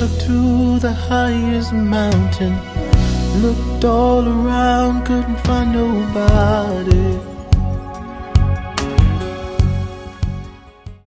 up to the highest mountain, looked all around, couldn't find nobody.